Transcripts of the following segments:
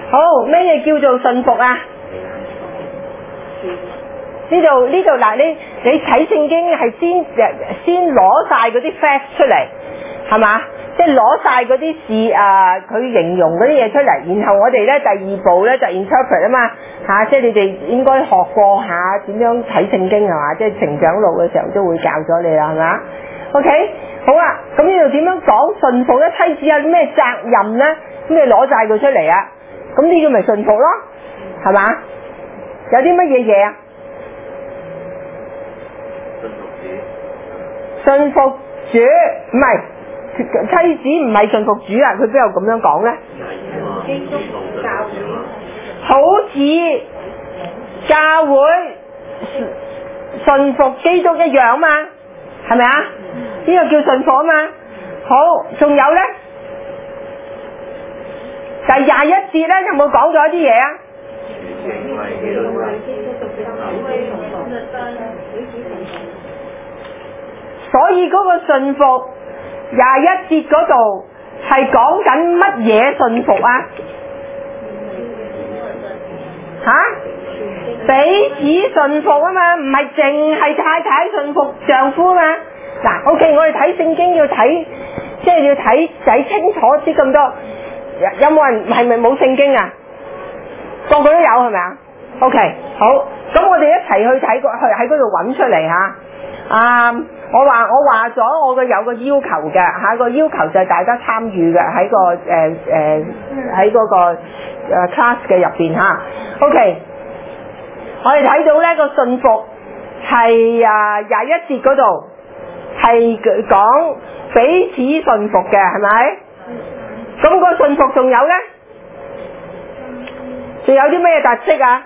好，咩嘢叫做順服啊？呢度嗱，你睇聖經係先攞晒嗰啲 facts 出嚟，係嘛？即係攞晒嗰啲事佢形容嗰啲嘢出嚟，然後我哋咧第二步咧就 interpret 啊嘛嚇，即係你哋應該學過下點樣睇聖經係嘛？即係成長路嘅時候都會教咗你啦，係嘛 ？OK， 好啊，咁呢度點樣講順服咧？妻子有啲咩責任咧？咁你攞晒佢出嚟啊？咁呢個咪順服咯，係嘛？有啲乜嘢嘢啊？順服主唔係妻子唔係順服主啊？佢邊有咁樣講咧？好似教會順服基督一樣嘛，係咪啊？呢個叫順服啊嘛。好，仲有咧，第21節咧有冇講咗一啲嘢啊？所以嗰個順服21節嗰度係講緊乜嘢順服啊？彼此順服啊嘛，唔係淨係太太順服丈夫啊嘛。嗱 ，OK， 我哋睇聖經要睇，即係要睇清楚啲咁多。有冇人係咪冇聖經啊？個個都有係咪啊 ？OK， 好，咁我哋一齊去睇喺嗰度揾出嚟嚇。我話咗我有個要求嘅嚇，個要求就係大家參與嘅喺個喺嗰個class 嘅入邊嚇。OK， 我哋睇到呢個順服係21節嗰度係講彼此順服嘅，係咪？咁個順服仲有咧？仲有啲咩特色啊？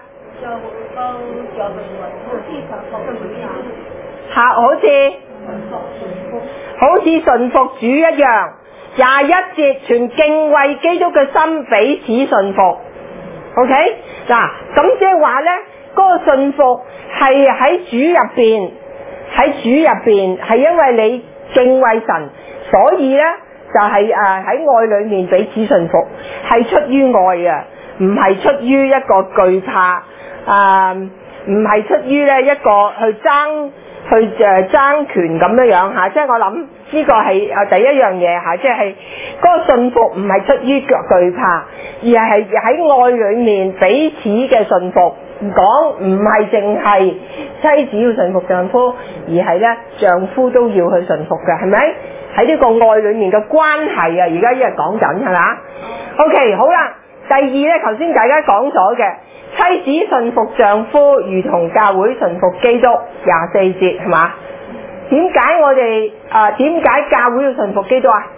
好似順服主一樣，21節全敬畏基督嘅心彼此順服。OK， 嗱，咁即係話咧，嗰個順服係喺主入邊，係因為你敬畏神，所以咧就係喺愛裏面彼此順服，係出於愛啊，唔係出於一個懼怕，唔係出於咧一個去爭權咁樣嚇，即係我諗呢個係第一樣嘢嚇，即係嗰個順服唔係出於懼怕，而係喺愛裏面彼此嘅順服。講唔係淨係妻子要順服丈夫，而係咧丈夫都要去順服嘅，係咪？喺呢個愛裏面嘅關係啊，而家一日講緊係嘛 ？OK， 好啦，第二咧，頭先大家講咗嘅。妻子順服丈夫，如同教會順服基督，24節係嘛？點解我哋點解教會要順服基督啊？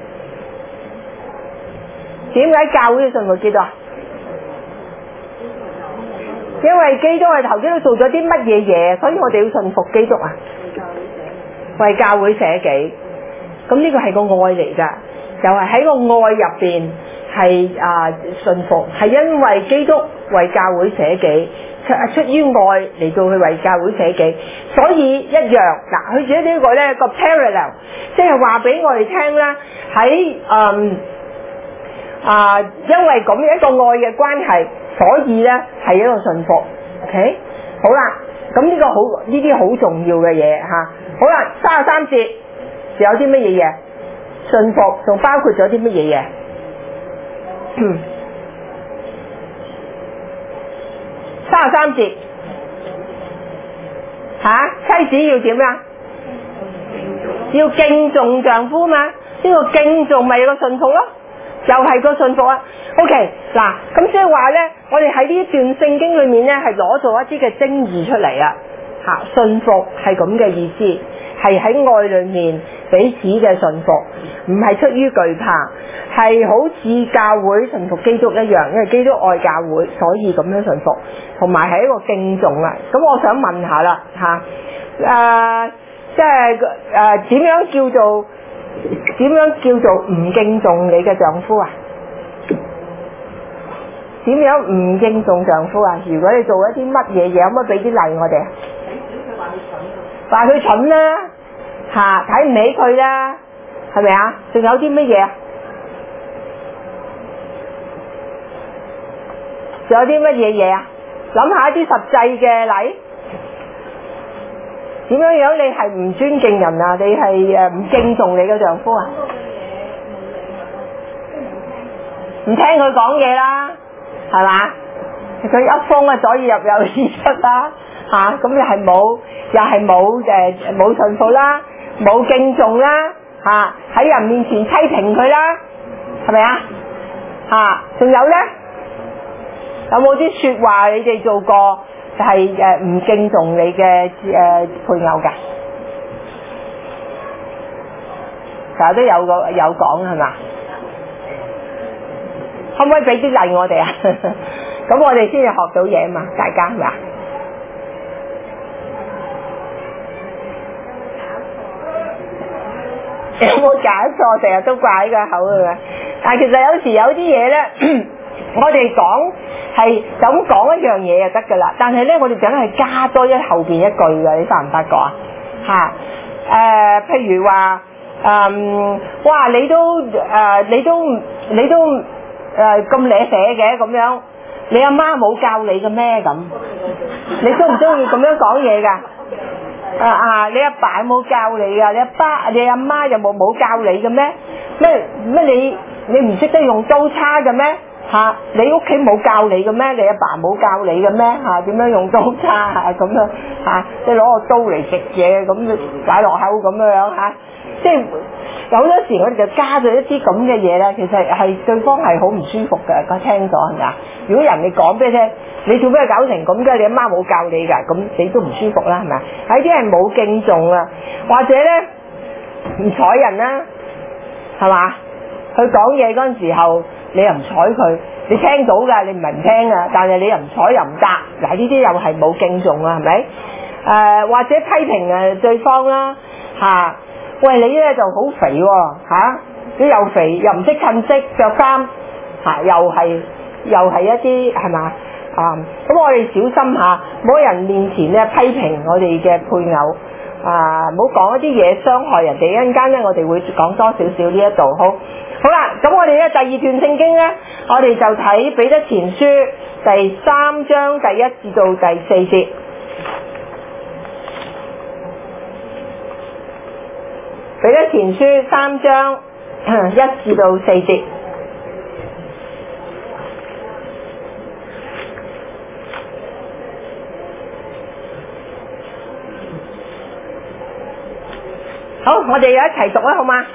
點解教會要順服基督啊？因為基督係頭先都做咗啲乜嘢嘢，所以我哋要順服基督啊！為教會捨己，咁呢個係個愛嚟㗎，又係喺個愛入邊。係順服，係因為基督為教會捨己，出於愛嚟到去為教會捨己，所以一樣嗱，佢自己呢個咧個 parallel， 即係話俾我哋聽啦，喺因為咁樣一個愛嘅關係，所以咧係一個順服 ，OK， 好啦，咁呢個好呢啲好重要嘅嘢嚇，好啦，33節仲有啲乜嘢嘢？順服仲包括咗啲乜嘢嘢？33節妻子要點啊？要敬重丈夫嘛？呢個敬重咪有個順服咯，又係個順服啊。OK， 嗱，咁即係話咧，我哋喺呢段聖經裏面咧係攞咗一啲嘅精義出嚟啊。順服係咁嘅意思，係喺愛裏面彼此嘅順服，唔係出於懼怕，係好似教會順服基督一樣，因為基督愛教會，所以咁樣順服，同埋係一個敬重啊。咁我想問下啦，即係點樣叫做唔敬重你嘅丈夫啊？點樣唔敬重丈夫啊？如果你做一啲乜嘢嘢，可唔可以俾啲例我哋？話佢蠢啦，睇唔起佢啦，係咪啊？仲有啲乜嘢？ 仲有啲乜嘢啊？諗下一啲實際嘅例，點樣你係唔尊敬人啊？你係唔敬重你嘅丈夫啊？唔聽佢講嘢啦，係嘛？佢一風啊，左耳入右耳出啦，咁又係冇順服啦，冇敬重啦，喺人面前批評佢啦，係咪啊？仲有咧，有冇啲說話你哋做過係唔敬重你嘅配偶噶？成日都有講係嘛？可唔可以俾啲例我哋啊？咁我哋先至學到嘢嘛，大家係咪啊？有冇搞錯？成日都掛喺個口㗎嘛？但係其實有時有啲嘢咧，我哋講係就咁講一樣嘢就得㗎啦。但係咧，我哋梗係加多一後邊一句㗎，你發唔發覺啊？譬如話哇！你都咁瀨寫嘅咁樣，你阿媽冇教你嘅咩咁？你中唔中意咁樣講嘢㗎？你阿爸有冇教你㗎？你阿媽有冇教你嘅咩？咩你唔識得用刀叉嘅咩？你屋企冇教你嘅咩？你阿爸冇教你嘅咩？點樣用刀叉咁樣即係攞個刀嚟食嘢咁擺落口咁樣即係有好多時我哋就加咗一啲咁嘅嘢啦，其實係對方係好唔舒服嘅，佢聽咗係咪啊？如果人哋講俾你聽，你做咩搞成咁嘅？你阿媽冇教你㗎，咁你都唔舒服啦，係咪啊？有啲係冇敬重啊，或者咧唔睬人啦，係嘛？佢講嘢嗰陣時候，你又唔睬佢，你聽到㗎，你唔係唔聽啊，但係你又唔睬又唔答，嗱呢啲又係冇敬重啊，係咪？或者批評對方啦，喂，你咧就好肥喎，你又肥又唔識襯色着衫，又係一啲係嘛？咁我哋小心下，唔好人面前咧批評我哋嘅配偶，唔好講一啲嘢傷害人哋。一陣間咧，我哋會講多少少呢一度，好啦。咁我哋咧第二段聖經咧，我哋就睇彼得前書第3章第1至到第4節。彼得前書3章1至到4節。好，我哋一齊讀啦，好嗎？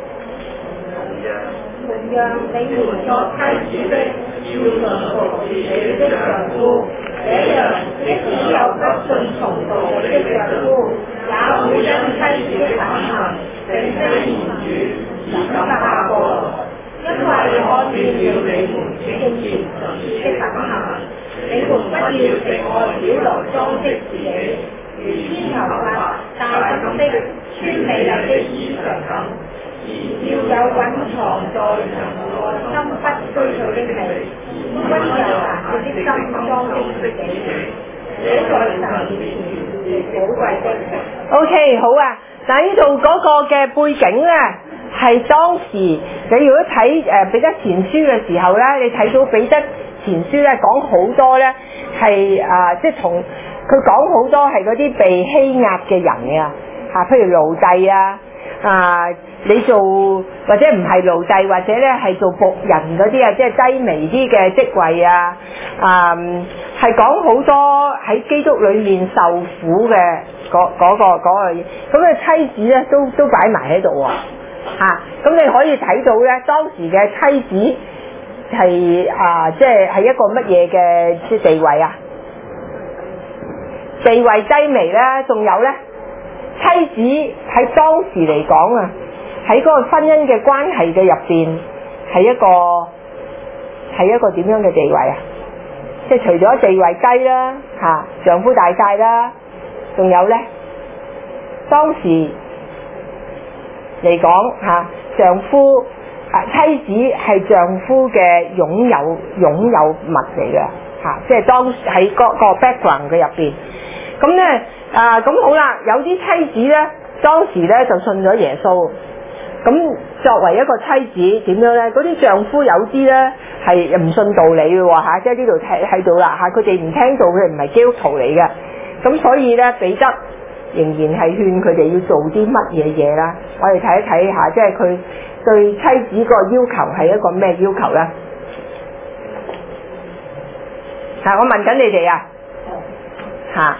同樣，你們作妻子的，要順服自己的丈夫，這樣即使有不信從道的丈夫，也會因妻子的品行並非言語而感下過來，因為看見了你們敬虔純潔的品行。你們不要藉外表來裝飾自己，如編頭髮、戴金飾、穿美麗的衣裳等，而要有隱藏在人內心不居取的美，溫柔含笑的心裝飾自己，這在神面前是寶貴的。OK， 好啊！但係呢度嗰個嘅背景咧，係當時你如果睇彼得前書嘅時候咧，你睇到彼得前書咧講好多咧係即係同佢講好多係嗰啲被欺壓嘅人啊，譬如奴隸你做或者唔係奴隸，或者咧係做僕人嗰啲即係低微啲嘅職位係講好多喺基督裏面受苦嘅嗰個嘢。咁嘅妻子咧都擺埋喺度喎，咁你可以睇到咧當時嘅妻子係即係一個乜嘢嘅即係地位啊？地位低微咧，仲有咧妻子喺當時嚟講喺嗰個婚姻嘅關係嘅入邊係一個點樣嘅地位啊？即係除咗地位低啦，丈夫大晒啦，仲有咧當時嚟講丈夫妻子係丈夫嘅擁有物嚟嘅即係當喺個 background 嘅入邊。咁咧咁好啦，有啲妻子咧當時咧就信咗耶穌。咁作為一個妻子點樣咧？嗰啲丈夫有啲咧係唔信道理嘅喎嚇，即係呢度睇到啦嚇，佢哋唔聽道，佢哋唔係基督徒嚟嘅，咁所以咧彼得仍然係勸佢哋要做啲乜嘢嘢啦。我哋睇一睇下，即係佢對妻子個要求係一個咩要求咧？我問緊你哋啊嚇。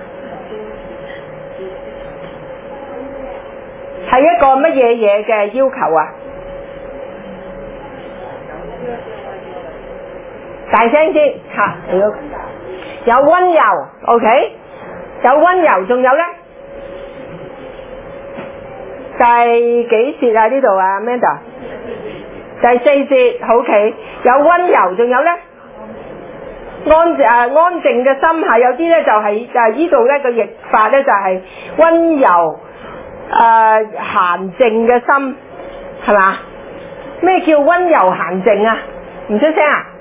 係一個乜嘢嘢嘅要求啊？大聲啲嚇！有溫柔 ，OK？ 有溫柔，仲有咧？第幾節啊？呢度啊 ，Amanda？ 第4節，OK？ 有溫柔，仲有咧？安靜嘅心嚇，有啲咧就係呢度咧個譯法咧就係溫柔。閒靜嘅心係嘛？咩叫溫柔閒靜啊？唔出聲啊？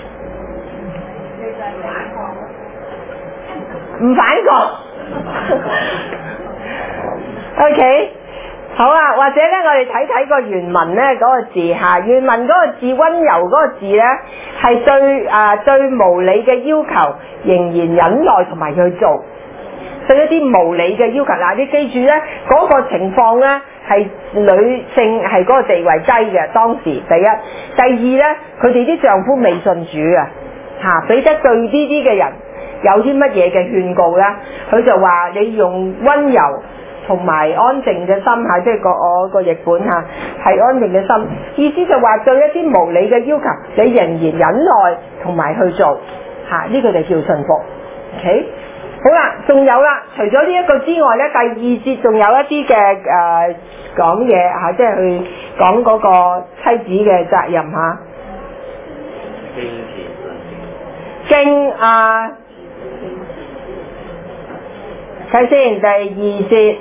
唔反抗。OK， 好啊。或者咧，我哋睇睇個原文咧嗰個字嚇，原文嗰個字溫柔嗰個字咧係對無理嘅要求仍然忍耐同埋去做。對一啲無理嘅要求，嗱，你記住咧，嗰個情況咧係女性係嗰個地位低嘅，當時第一，第二咧，佢哋啲丈夫未信主啊，嚇，彼得對呢啲嘅人有啲乜嘢嘅勸告咧？佢就話你用溫柔同埋安靜嘅心嚇，即係我個譯本嚇係安靜嘅心，意思就話對一啲無理嘅要求，你仍然忍耐同埋去做嚇，呢個就叫順服。OK。好啦，仲有啦，除咗呢一個之外咧，第2節仲有一啲嘅講嘢嚇，即係去講嗰個妻子嘅責任嚇。敬睇先第2節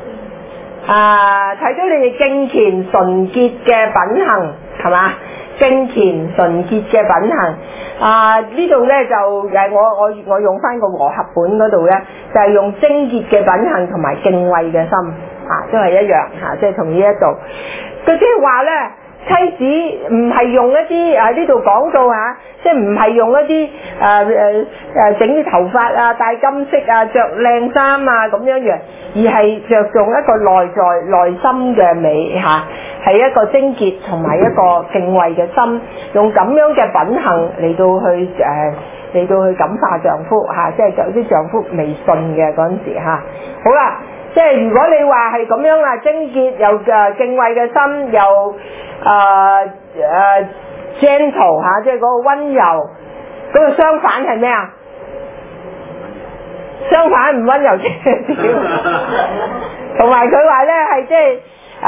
睇到你哋敬虔純潔嘅品行係嘛？敬虔純潔嘅品行呢度咧就我用翻個和合本嗰度咧，就係用貞潔嘅品行同埋敬畏嘅心都係一樣即係同呢一度，佢即係話咧，妻子唔係用一啲呢度講到即係唔係用一啲整啲頭髮戴金飾着靚衫咁樣而係着重一個內心嘅美係一個貞潔同埋一個敬畏嘅心，用咁樣嘅品行嚟到去感化丈夫即係有啲丈夫未信嘅嗰陣時好啦，即係如果你話係咁樣貞潔又敬畏嘅心又gentle 即係嗰個溫柔，嗰個相反係咩啊？相反唔溫柔即係點？同埋佢話咧係即係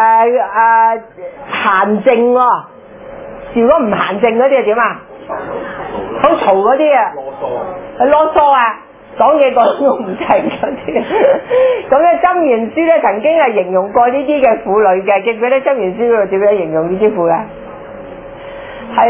閒靜喎，如果唔閒靜嗰啲係點啊？好嘈嗰啲啊，囉嗦啊，講嘢講到唔停嗰啲。咁咧《箴言書》咧曾經係形容過呢啲嘅婦女嘅，記唔記得《箴言書》嗰度點樣形容呢啲婦嘅？係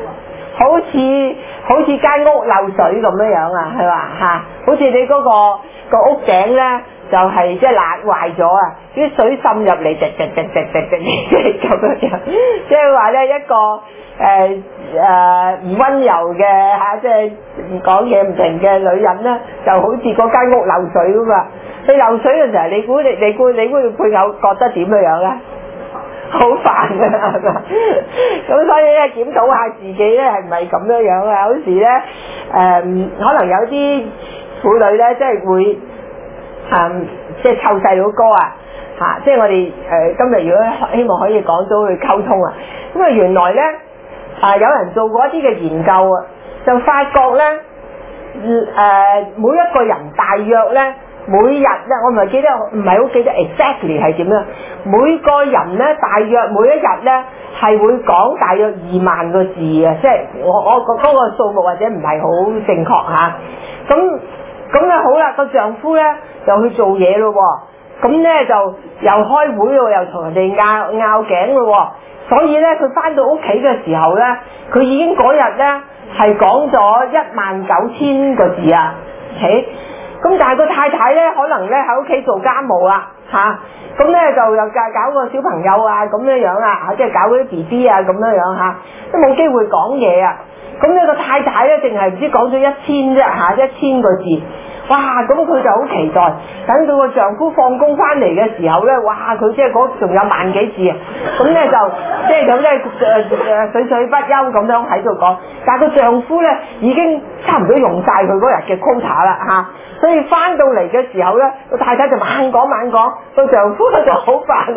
好似間屋漏水咁樣啊，係嘛好似你嗰個屋頂咧。就係即係爛壞咗啊！啲水滲入嚟，滴咁樣，即係話咧一個唔溫柔嘅即係唔講嘢唔停嘅女人咧，就好似嗰間屋漏水咁啊！你漏水嘅時候，你估你配偶覺得點樣咧？好煩㗎係嘛？咁所以咧檢討下自己咧係唔係咁樣啊？有時咧可能有啲婦女咧即係會。即係湊細佬哥即係我哋今日如果希望可以講到去溝通咁啊原來咧有人做過一啲嘅研究就發覺咧每一個人大約咧每日咧我唔係好記得 exactly 係點樣，每個人咧大約每一日咧係會講大約2萬個字即係我嗰個數目或者唔係好正確咁咧好啦，個丈夫咧就去做嘢咯咁咧就又開會又同人哋拗頸咯所以咧佢翻到屋企嘅時候咧，佢已經嗰日咧係講咗19000個字咁但係個太太咧，可能咧喺屋企做家務啦嚇，咁咧就又搞個小朋友啊咁樣樣啊，即係搞嗰啲 BB 啊咁樣樣嚇，都冇機會講嘢啊。咁呢個太太咧，淨係唔知講咗1000啫嚇，1000個字。哇！咁佢就好期待，等到個丈夫放工翻嚟嘅時候咧，哇！佢即係嗰仲有萬幾字啊！咁咧就即係咁咧水水不休咁樣喺度講，但係個丈夫咧已經差唔多用晒佢嗰日嘅 quota 啦嚇，所以翻到嚟嘅時候咧，個太太就猛講，個丈夫就好煩，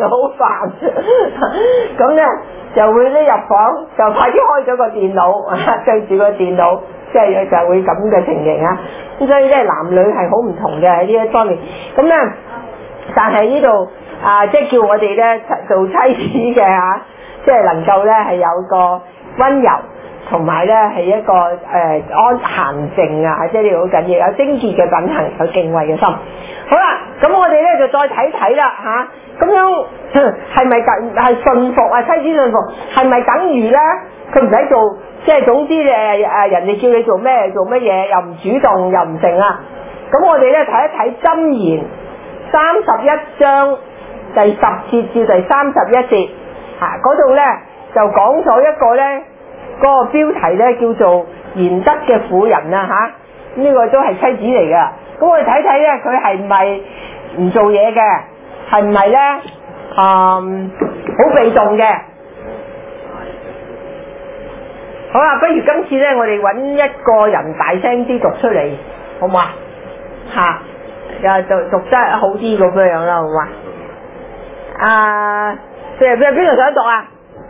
咁咧就會咧入房就快啲開咗個電腦，對住個電腦。即係就會咁嘅情形啊！咁所以咧男女係好唔同嘅喺呢一方面。咁咧，但係呢度即係叫我哋咧做妻子嘅嚇，即係能夠咧係有個溫柔，同埋咧係一個安閒靜啊！即係呢個好緊要，有貞潔嘅品行，有敬畏嘅心。好啦，咁我哋咧就再睇睇啦嚇。咁樣係咪係順服啊？妻子順服係咪等於咧佢唔使做？即係總之人哋叫你做咩做乜嘢，又唔主動又唔成啦。咁我哋咧睇一睇箴言31章第10節至第31節嗰度咧就講咗一個咧嗰個標題咧叫做賢德嘅婦人啊嚇，呢個都係妻子嚟㗎。咁我哋睇睇咧佢係唔係唔做嘢嘅，係唔係咧好被動嘅。好啦，不如今次咧，我哋揾一個人大聲啲讀出嚟，好唔好啊？又讀得好啲咁樣啦，好唔好啊？邊個想讀啊？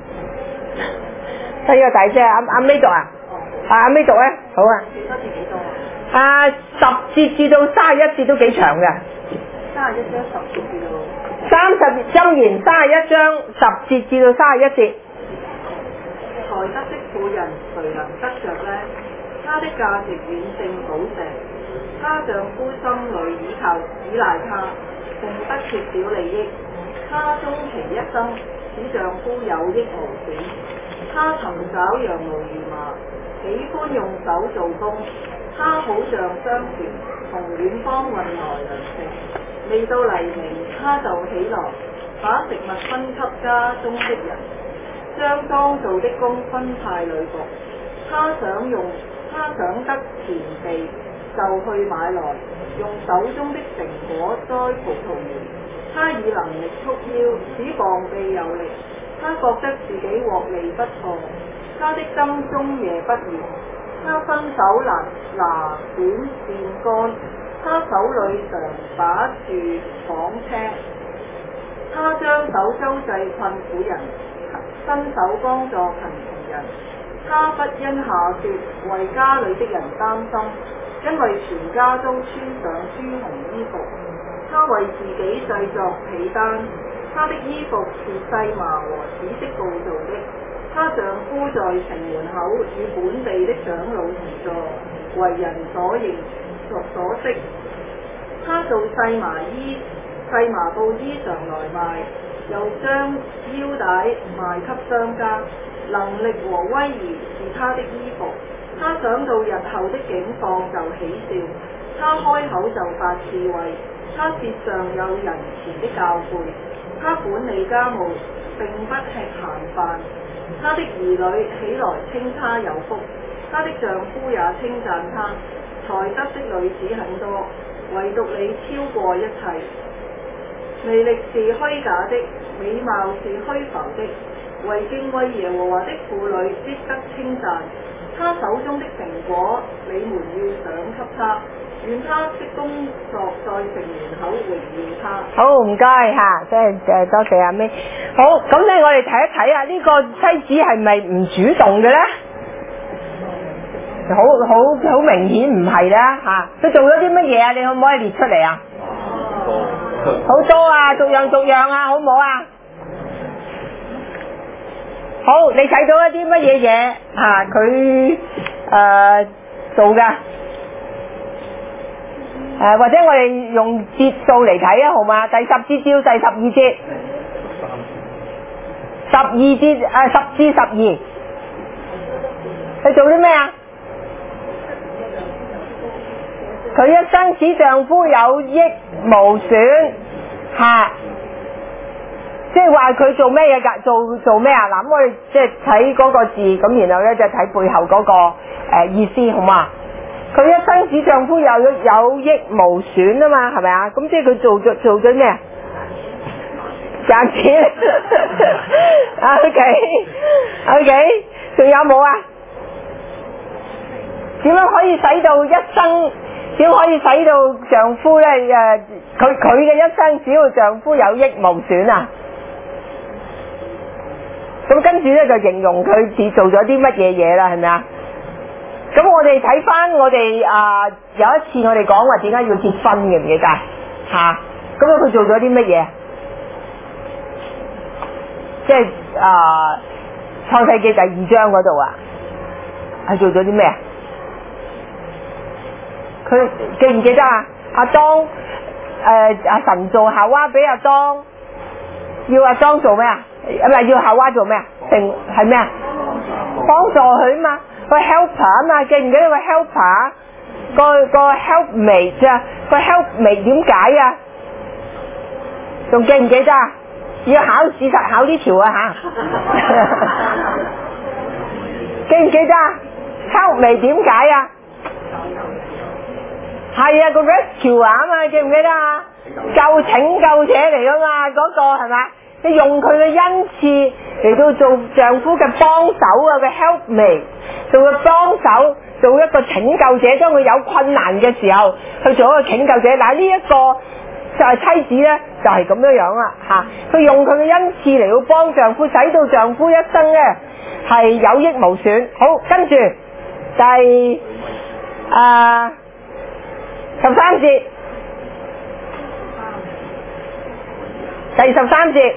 睇個大聲，阿 May 讀啊？阿 May 讀咧，好啊。幾多字幾多啊？10節至到31節都幾長嘅。31章10節至到。箴言31章10節至到31節。 才德的婦人誰能得着呢？她的價值遠勝寶石，她丈夫心裏依賴她，並不缺少利益。她終其一生使丈夫有益無損。她尋找羊毛如麻，喜歡用手做工。她好像商船從遠方運來糧食，未到黎明她就起來，把食物分給家中的人。將當做的工分派女僕，他想得田地就去買來，用手中的成果栽葡萄園。他以能力束腰，使膀臂有力。他覺得自己獲利不錯，他的心終夜不眠。他伸手拿管線杆，他手裏常把住紡車。他將手周濟困苦人，伸手幫助貧窮人。他不因下雪為家裏的人擔心，因為全家都穿上朱紅衣服。他為自己製作被單，他的衣服是細麻和紫色布做的。她丈夫在城門口與本地的長老同坐，為人所認所識。他做細麻布衣裳來賣，又將腰帶賣給商家。能力和威儀是他的衣服。他想到日後的境況就喜笑，他開口就發智慧。他舌上有人前的教誨。他管理家務並不吃閒飯。他的兒女起來稱他有福，他的丈夫也稱讚他。才德的女子很多，唯獨你超過一切。魅力是虛假的，美貌是虛浮的。為敬畏耶和華的婦女必得稱讚。他手中的成果，你們要賞給他。願他的工作在城門口榮耀他。 好，唔該嚇，即係多謝阿 May。好，咁咧我哋睇一睇啊，呢個妻子係咪唔主動嘅咧？好明顯唔係啦嚇。佢做咗啲乜嘢啊？你可唔可以列出嚟啊？好多啊，逐樣啊，好唔好啊？好，你睇到一啲乜嘢嘢啊？佢做㗎。或者我哋用節數嚟睇啊，好嘛？第10節至到第12節，12節10至12，佢做啲咩啊？佢佢一生使丈夫有益無損，即係話佢做咩嘢㗎？做咩啊？嗱，咁我哋即係睇嗰個字，咁然後咧就睇背後嗰個意思，好嘛？佢一生使丈夫有益無損啊嘛，係咪啊？咁即係佢做咗咩啊？賺錢，OK， 仲有冇啊？點樣可以使到一生？點可以使到丈夫咧？佢嘅一生只要丈夫有益無損啊！咁跟住咧就形容佢做咗啲乜嘢嘢啦，係咪啊？咁我哋睇翻我哋有一次我哋講話點解要結婚嘅，唔記得嚇？咁佢做咗啲乜嘢？即係創世記第2章嗰度啊，係做咗啲咩啊？佢記唔記得啊？阿當神做夏娃俾阿當，要阿當做咩啊？唔係要夏娃做咩啊？定係咩啊？幫助佢啊嘛，個 helper 啊嘛，記唔記得個 helper？個 helpmate 啊，個 helpmate 點解啊？仲記唔記得啊？要考試實考呢條啊記唔記得啊 ？helpmate 點解啊？係啊，個 rescue 啊嘛，記唔記得啊？拯救者嚟噶嘛，嗰個係咪？你用佢嘅恩賜嚟到做丈夫嘅幫手啊，個 helpmate 做個幫手，做一個拯救者，當佢有困難嘅時候去做一個拯救者。嗱，呢一個就係妻子咧，就係咁樣樣啦嚇。佢用佢嘅恩賜嚟到幫丈夫，使到丈夫一生咧係有益無損。好，跟住第13節，第13節，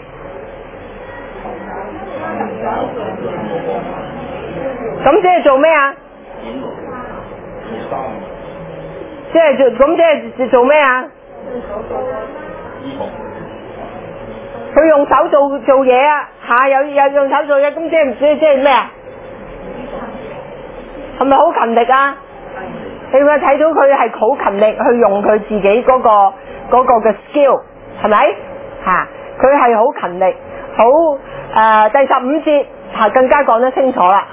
咁即係做咩啊？即係做咩啊？佢用手做嘢啊，有用手做嘢，咁即係咩啊？係咪好勤力啊？你會睇到佢係好勤力去用佢自己嗰個嘅 skill， 係咪？佢係好勤力，好第15節更加講得清楚啦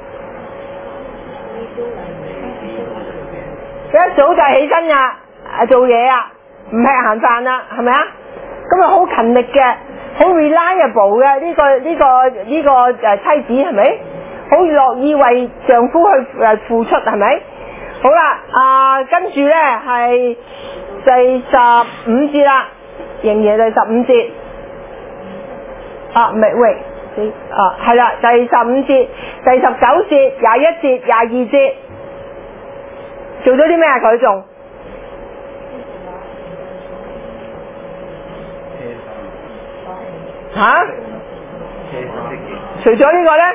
佢一早就起身呀，做嘢啊，唔吃閒飯啦，係咪啊？咁啊好勤力嘅，好 reliable 嘅呢個妻子係咪？好樂意為丈夫去付出係咪？好啦，跟住咧係第15節啦，仍然第15節。唔係喂，係啦，第15節、第19節、21節、22節，做咗啲咩啊？佢仲除咗呢個咧，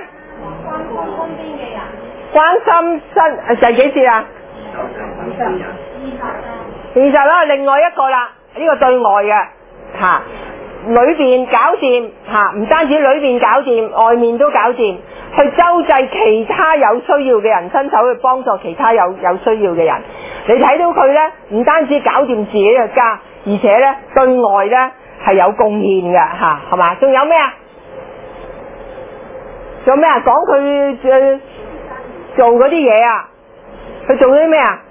關心第幾節啊？20啦，另外一個啦，呢個對外嘅裏邊搞掂唔單止裏邊搞掂，外面都搞掂，去周濟其他有需要嘅人，伸手去幫助其他有需要嘅人。你睇到佢咧，唔單止搞掂自己嘅家，而且咧對外咧係有貢獻嘅係嘛？仲有咩啊？仲有咩啊？講佢做嗰啲嘢啊，佢做咗啲咩啊？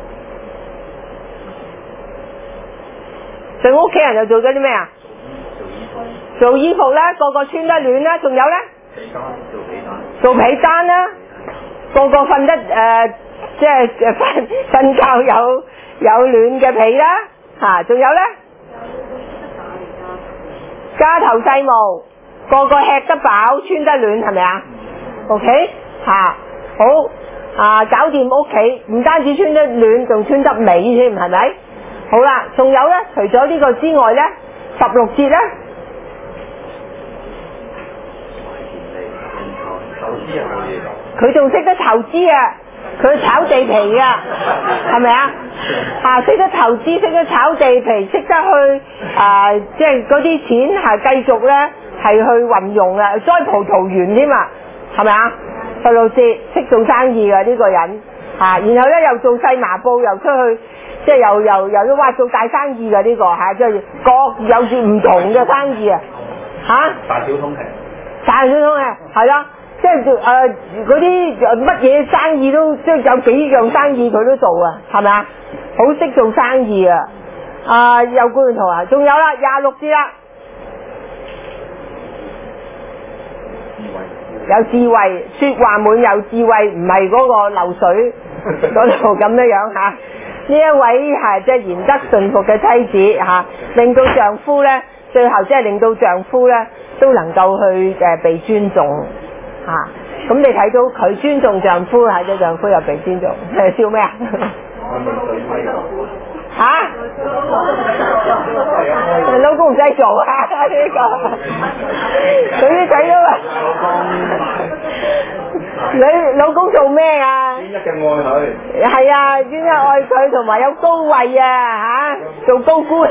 對屋企人又做咗啲咩啊？做衣服啦，個個穿得暖啦，仲有咧？做被單啦，個個瞓得即係瞓覺有暖嘅被啦，仲有咧？家頭細務，個個吃得飽，穿得暖，係咪啊 ？OK， 好搞掂屋企，唔單止穿得暖，仲穿得美添，係咪？好啦，仲有咧，除咗呢個之外咧，16節咧。佢仲識得投資啊！佢炒地皮啊，係咪啊？識得投資，識得炒地皮，識得去即係嗰啲錢係繼續咧係去運用啊，栽葡萄園添啊，係咪啊？16節識做生意嘅呢個人然後咧又做細麻布，又出去即係又都話做大生意嘅呢個嚇，即係各有住唔同嘅生意啊嚇。 大小通吃。 大小通嘅係啦，即係嗰啲乜嘢生意都即係有幾樣生意佢都做啊，係咪啊？好識做生意啊！有觀圖啊，仲有啦，26節啦。有智慧，說話滿有智慧，唔係嗰個漏水嗰度咁樣嚇。呢一位係即係賢德順服嘅妻子嚇，令到丈夫咧，最後即係令到丈夫咧都能夠去被尊重嚇。咁你睇到佢尊重丈夫，係即丈夫又被尊重，笑咩啊？嚇！老公唔使做啊！呢個佢啲仔都話：你老公做咩啊？ 專一嘅愛佢。 係啊，專一愛佢，同埋有高位啊做高官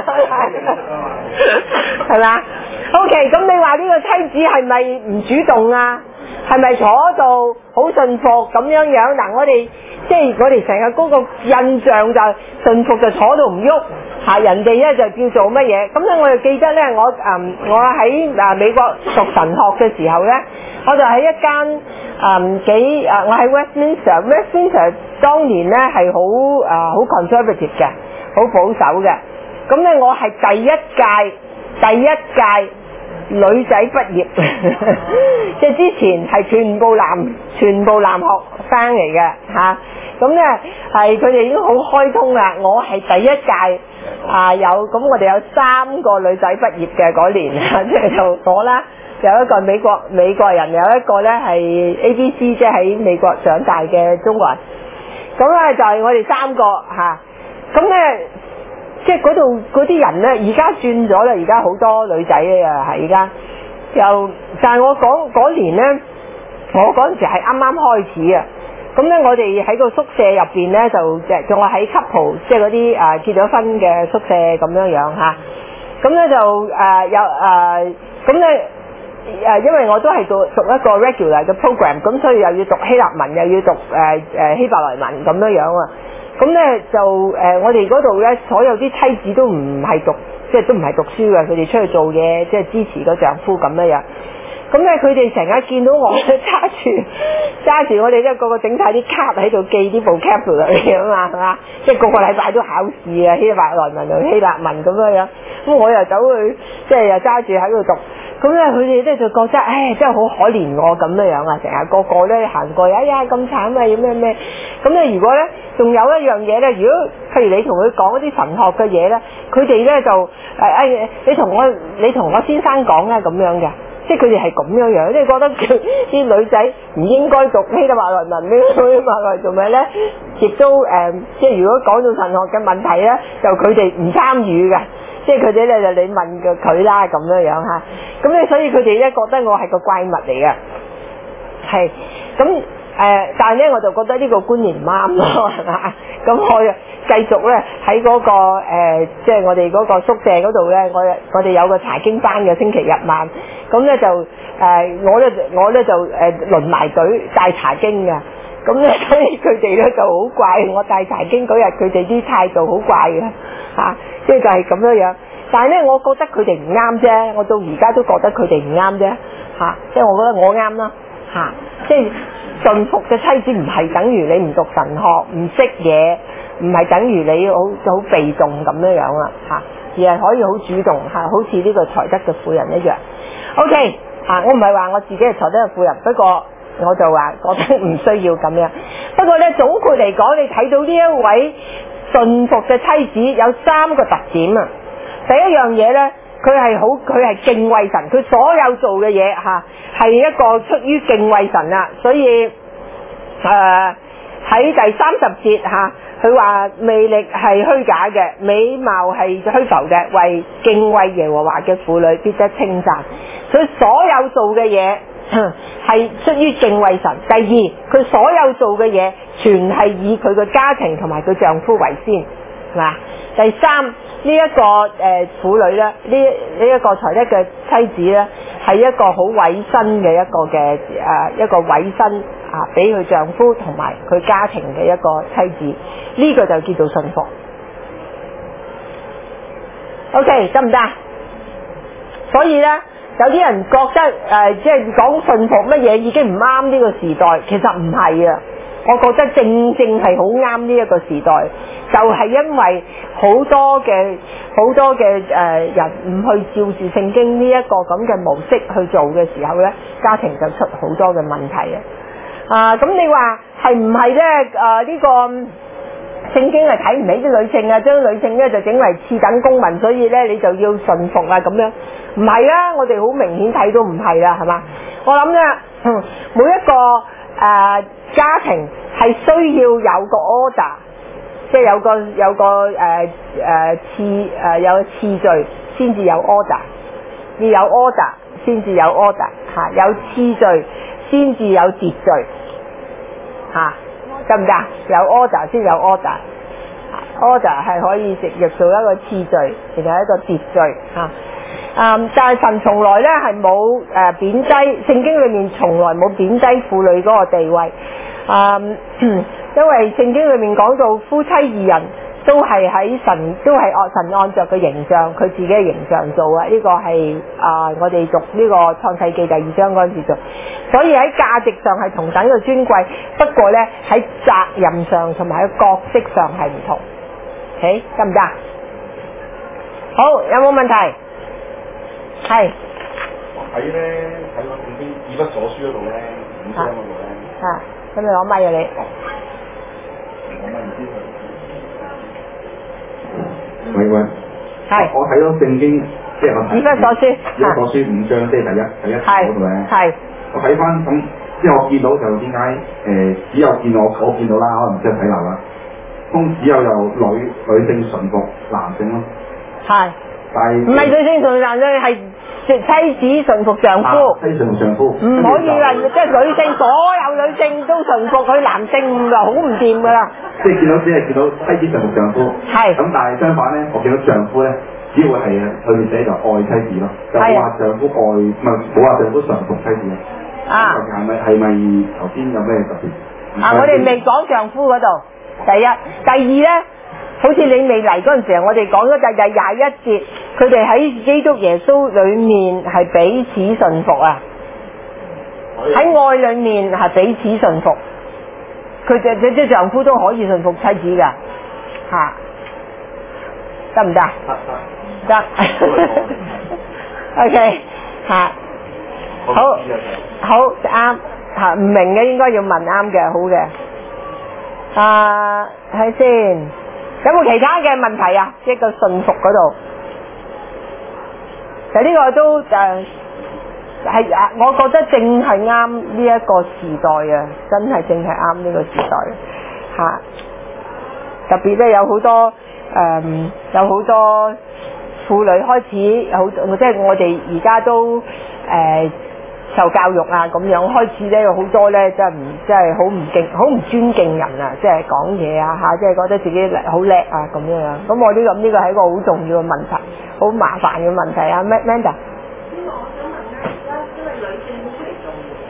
係嘛 ？OK， 咁你話呢個妻子係咪唔主動啊？係咪坐度好順服咁樣樣？嗱，我哋即係我哋成日嗰個印象就順服就坐度唔喐嚇，人哋咧就叫做乜嘢？咁咧我就記得咧，我喺美國讀神學嘅時候咧，我就喺一間我喺 Westminster 當年咧係好 conservative 嘅，好保守嘅。咁咧我係第一屆女仔畢業，即係之前係全部男學生嚟嘅嚇。咁咧係佢哋已經好開通啦。我係第一屆咁我哋有3個女仔畢業嘅嗰年，即係就我啦，有一個美國人，有一個咧係 ABC， 即係喺美國長大嘅中國人。咁咧就係我哋3個嚇。咁咧即係嗰度嗰啲人咧，而家轉咗啦，而家好多女仔啊，係而家又，但係我講嗰年咧，我嗰陣時係啱啱開始啊。咁咧，我哋喺個宿舍入邊咧，就仲係喺 couple， 即係嗰啲結咗婚嘅宿舍咁樣樣嚇。咁咧就咁咧因為我都係讀一個 regular 嘅 program， 咁所以又要讀希臘文，又要讀希伯來文咁樣樣啊。咁咧就我哋嗰度咧，所有啲妻子都唔係讀，即係都唔係讀書嘅，佢哋出去做嘢，即係支持個丈夫咁樣樣。咁咧，佢哋成日見到我揸住我哋咧個個整晒啲卡喺度記啲 vocabulary 啊嘛，係嘛？即係個禮拜都考試啊，希伯來文同希臘文咁樣樣。咁我又走去，即係又揸住喺度讀。咁咧，佢哋咧就覺得，唉，真係好可憐我咁樣樣啊！成日個個咧行過，哎呀咁慘啊，要咩咩。咁咧，如果咧仲有一樣嘢咧，如果譬如你同佢講一啲神學嘅嘢咧，佢哋咧就你同我先生講啦咁樣嘅。即係佢哋係咁樣樣，即係覺得啲女仔唔應該讀希伯來文呢，希伯來做咩咧？亦都即係如果講到神學嘅問題咧，就佢哋唔參與嘅，即係佢哋咧就你問佢啦咁樣樣嚇。咁咧所以佢哋咧覺得我係個怪物嚟嘅，係咁但係咧我就覺得呢個觀念唔啱咯，係嘛？咁我繼續咧喺嗰個即係我哋嗰個宿舍嗰度咧，我哋有個查經班嘅星期日晚，咁咧就我咧就輪埋隊帶查經嘅，咁咧所以佢哋咧就好怪，我帶查經嗰日佢哋啲態度好怪嘅嚇，即係就係咁樣樣。但係咧，我覺得佢哋唔啱啫，我到而家都覺得佢哋唔啱啫嚇，即係我覺得我啱啦嚇，即係順服嘅妻子唔係等於你唔讀神學唔識嘢，唔係等於你好被動咁樣樣啦嚇，而係可以好主動嚇，好似呢個才德嘅婦人一樣。OK 嚇，我唔係話我自己係才德嘅婦人，不過我就話覺得唔需要咁樣。不過咧總括嚟講，你睇到呢一位順服嘅妻子有3個特點啊。第一樣嘢咧，佢係敬畏神，佢所有做嘅嘢嚇係一個出於敬畏神啊，所以喺第30節嚇，佢話魅力係虛假嘅，美貌係虛浮嘅，為敬畏耶和華嘅婦女必得稱讚。佢所有做嘅嘢係出於敬畏神。第二，佢所有做嘅嘢全係以佢嘅家庭同埋佢丈夫為先，係嘛？第三，呢一個婦女咧，呢一個才德嘅妻子咧，係一個好委身嘅一個委身俾佢丈夫同埋佢家庭嘅一個妻子，呢個就叫做順服 OK 得唔得？所以咧，有啲人覺得即係講順服乜嘢已經唔啱呢個時代，其實唔係啊。我覺得正係好啱呢一個時代，就係因為好多嘅人唔去照住聖經呢一個咁嘅模式去做嘅時候咧，家庭就出好多嘅問題啊！咁你話係唔係咧？呢個聖經係睇唔起啲女性啊，將女性咧就整為次等公民，所以咧你就要順服啊咁樣？唔係啊！我哋好明顯睇到唔係啦，係嘛？我諗咧，每一個家庭係需要有個 order， 即係有次序先至有 order， 要有 order 先至有 order 嚇，有次序先至有秩序嚇，得唔得？有 order 先有 order，order 係可以直譯做一個次序，亦係一個秩序嚇。但係神從來咧係冇貶低，聖經裏面從來冇貶低婦女嗰個地位。因為聖經裏面講到夫妻二人都係神按着個形象，佢自己嘅形象做啊。呢個係我哋讀呢個創世記第2章嗰陣時做，所以喺價值上係同等嘅尊貴，不過咧喺責任上同埋喺角色上係唔同。OK 得唔得？好，有冇問題？係。 我睇個聖經以弗所書嗰度咧，5章嗰度咧。 咁你攞咪啊你？ 我咪唔知佢。喂。係。我睇到聖經，即係我睇。以弗所書。以弗所書5章，即係第一嗰度咧。係。我睇翻咁，即係我見到就點解只有見我見到啦，可能即係睇漏啦。只有女性順服男性咯。係。但係。唔係女性順服男性係。妻子順服丈夫，妻子順服丈夫，唔可以話即係女性所有女性都順服佢男性就好唔掂噶啦。即係見到妻子順服丈夫，係咁，但係相反咧，我見到丈夫咧，只會係佢哋寫就愛妻子咯，就冇話丈夫愛，唔係冇話丈夫順服妻子啊。係咪頭先有咩特別？我哋未講丈夫嗰度，第一，第二咧。好似你未嚟嗰陣時候，我哋講咗就係21節，佢哋喺基督耶穌裏面係彼此順服啊，喺愛裏面係彼此順服，佢即丈夫都可以順服妻子噶，嚇，得唔得？得。OK， 嚇，好啱嚇，唔明嘅應該要問啱嘅，好嘅。睇先。有冇其他嘅問題啊？即係個順服嗰度，其實呢個都我覺得正係啱呢一個時代啊，真係正係啱呢個時代嚇。特別咧有好多婦女開始即係我哋而家都受教育啊咁樣，開始咧有好多咧真係好唔尊敬人啊，即係講嘢啊嚇，即係覺得自己好叻啊咁樣。咁我呢個係一個好重要嘅問題，好麻煩嘅問題啊。Manda， 我想問咧，而家因為女性都出嚟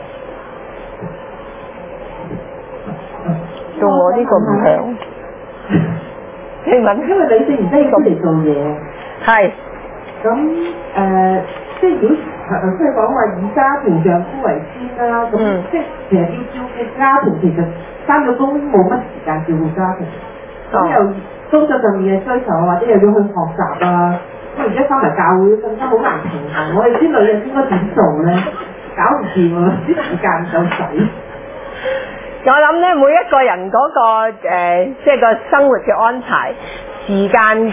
做嘢， 做我呢個唔響。你問？ 因為女性而家要出嚟做嘢，係咁即係如果即係講話以家庭丈夫為先啦，咁即係其實要照顧家庭，其實返咗工冇乜時間照顧家庭，咁又工作上面嘅需求啊，或者又要去學習啊，咁而家返埋教會更加好難平衡。我哋啲女人應該點做咧？搞唔掂啊！啲時間唔夠使。 我諗咧，每一個人嗰個即係個生活嘅安排、時間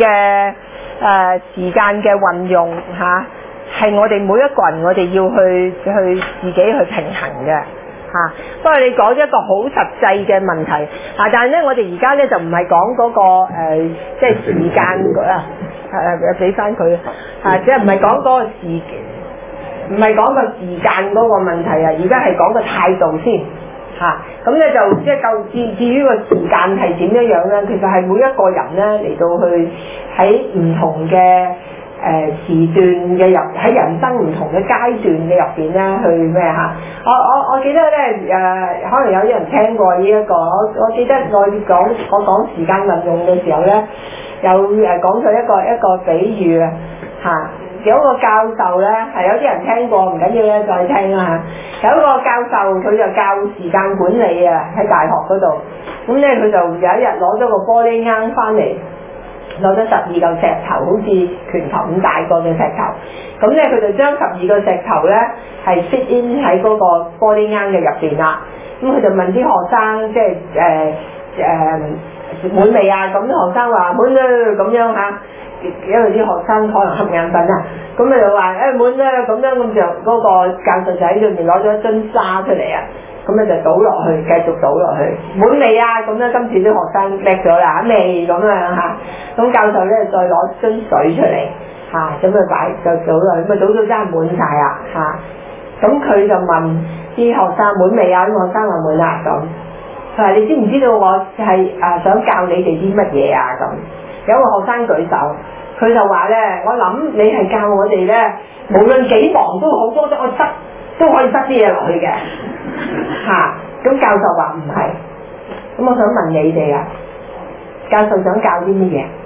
嘅運用嚇。係我哋每一個人，我哋要去自己去平衡嘅嚇。不過你講一個好實際嘅問題啊，但係咧我哋而家咧就唔係講嗰個即係時間啊，俾翻佢啊，即係唔係講嗰個唔係講個時間嗰個問題啊，而家係講個態度先嚇。咁咧就即係至於個時間係點樣咧，其實係每一個人咧嚟到去喺唔同嘅時段嘅喺人生唔同嘅階段嘅入邊咧去咩嚇？我記得咧可能有啲人聽過呢一個，我記得我講時間運用嘅時候咧，有講咗一個比喻嚇。有一個教授咧，係有啲人聽過，唔緊要咧，再聽啦嚇。有一個教授佢就教時間管理啊，喺大學嗰度。咁咧佢就有一日攞咗個玻璃罌翻嚟，攞咗12嚿石頭，好似拳頭咁大個嘅石頭。咁咧佢就將12個石頭咧係 fit in 喺嗰個玻璃罌嘅入邊啦。咁佢就問啲學生，即係滿未啊？咁啲學生話滿啦，咁樣嚇。因為啲學生可能瞌眼瞓啊，咁佢就話滿啦，咁樣咁就嗰個教授就喺裏面攞咗一樽沙出嚟啊，咁咧就倒落去，繼續倒落去，滿未啊？咁樣今次啲學生叻咗啦，未咁樣嚇，咁教授咧再攞樽水出嚟嚇，咁佢擺就倒落去，咁啊倒到真係滿晒啦嚇，咁佢就問啲學生滿未啊？啲學生話滿啦咁，佢話你知唔知道我係想教你哋啲乜嘢啊咁？有個學生舉手，佢就話咧：我諗你係教我哋咧，無論幾忙都好多我都可以塞啲嘢落去嘅嚇。咁教授話唔係，咁我想問你哋啊，教授想教啲乜嘢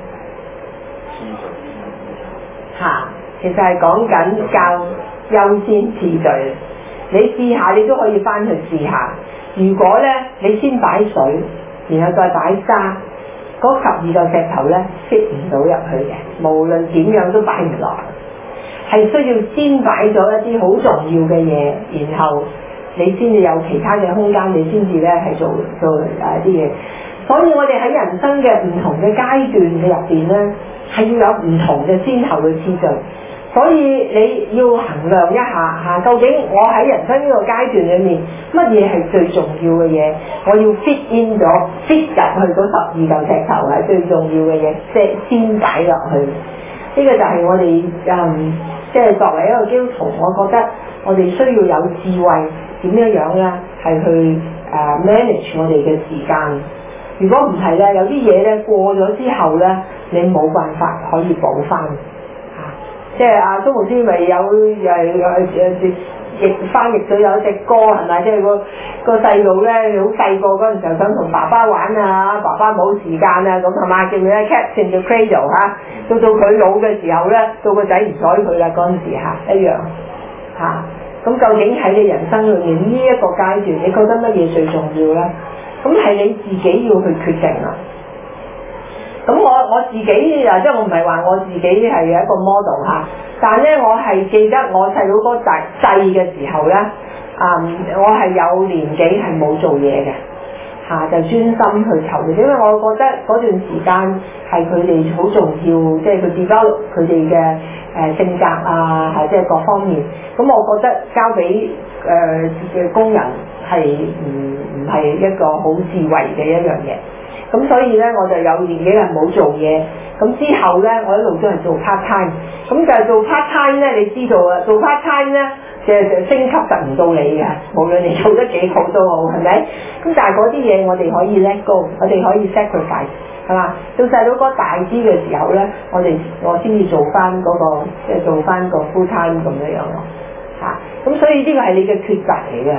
嚇？其實係講緊教優先次序。你試下，你都可以翻去試下。如果咧你先擺水，然後再擺沙。嗰12個石頭咧 fit 唔到入去嘅，無論點樣都擺唔落，係需要先擺咗一啲好重要嘅嘢，然後你先至有其他嘅空間，你先至咧係做啲嘢。所以我哋喺人生嘅唔同嘅階段嘅入邊咧，係要有唔同嘅先後嘅次序。所以你要衡量一下嚇，究竟我喺人生呢個階段裏面，乜嘢係最重要嘅嘢？我要 fit in 咗 fit 入去嗰12嚿石頭係最重要嘅嘢，即係先擺落去。呢個就係我哋即係作為一個基督徒，我覺得我哋需要有智慧點樣咧，係去manage 我哋嘅時間。如果唔係咧，有啲嘢咧過咗之後咧，你冇辦法可以補翻。即係阿蘇牧師咪有翻譯咗有一隻歌係咪？即係個細路咧好細個嗰陣時候想同爸爸玩啊，爸爸冇時間啊咁係嘛？叫咩 Cats in the Cradle 嚇，到佢老嘅時候咧，到個仔唔睬佢啦嗰陣時嚇一樣嚇。咁究竟喺你人生裏面呢一個階段，你覺得乜嘢最重要咧？咁係你自己要去決定啦。咁我自己即係我唔係話我自己係一個 model 嚇，但係咧我係記得我細佬哥細嘅時候咧，我係有年紀係冇做嘢嘅嚇，就專心去籌嘅，因為我覺得嗰段時間係佢哋好重要，即係佢 develop佢哋嘅性格啊，即係各方面。咁我覺得交俾嘅工人係唔係一個好智慧嘅一樣嘢。咁所以咧，我就有年紀係冇做嘢。咁之後咧，我一路都係做 part time。咁就係做 part time 咧，你知道啊，做 part time 咧，就升級實唔到你嘅，無論你做得幾好都好，係咪？咁但係嗰啲嘢我哋可以 let go，我哋可以 sacrifice，係嘛？到細佬哥大啲嘅時候咧，我先至做翻嗰個，即係做翻個 full time 咁樣咯。咁所以呢個係你嘅抉擇嚟嘅，